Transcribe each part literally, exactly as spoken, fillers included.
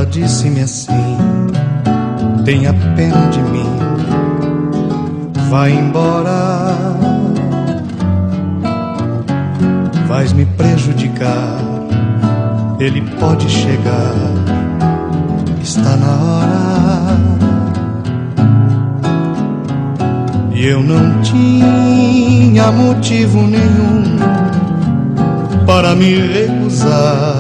disse-me assim: tenha pena de mim, vai embora, vais me prejudicar, ele pode chegar, está na hora. E eu não tinha motivo nenhum para me recusar,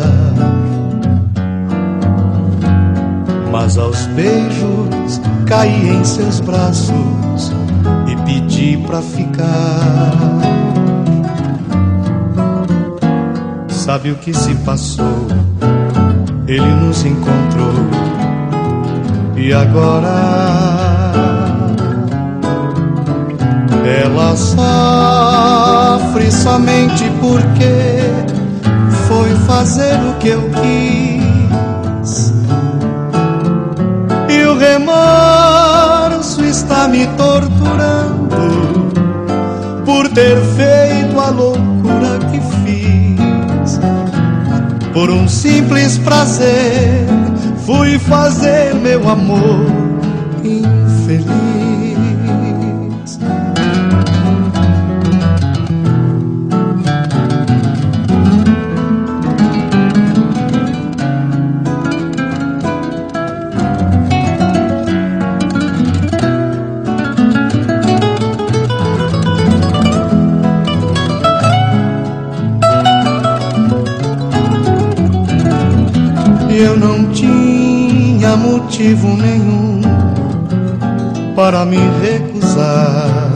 mas aos beijos caí em seus braços e pedi pra ficar. Sabe o que se passou? Ele nos encontrou e agora ela sofre somente porque foi fazer o que eu quis. E o remorso está me torturando por ter feito a loucura que fiz. Por um simples prazer fui fazer meu amor infeliz. Eu não tinha motivo nenhum para me recusar,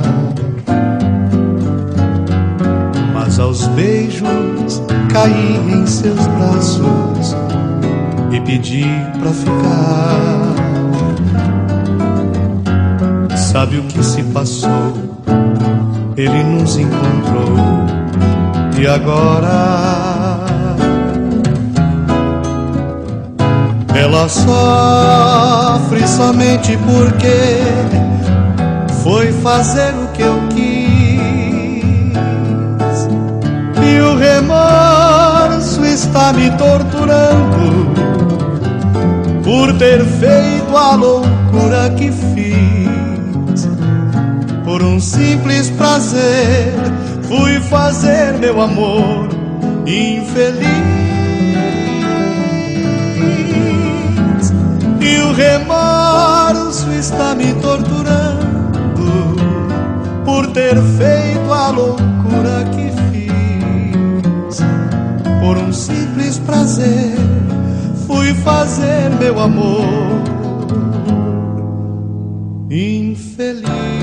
mas aos beijos caí em seus braços e pedi pra ficar. Sabe o que se passou? Ele nos encontrou e agora ela sofre somente porque foi fazer o que eu quis. E o remorso está me torturando por ter feito a loucura que fiz. Por um simples prazer fui fazer meu amor infeliz. E o remorso está me torturando por ter feito a loucura que fiz. Por um simples prazer fui fazer meu amor infeliz.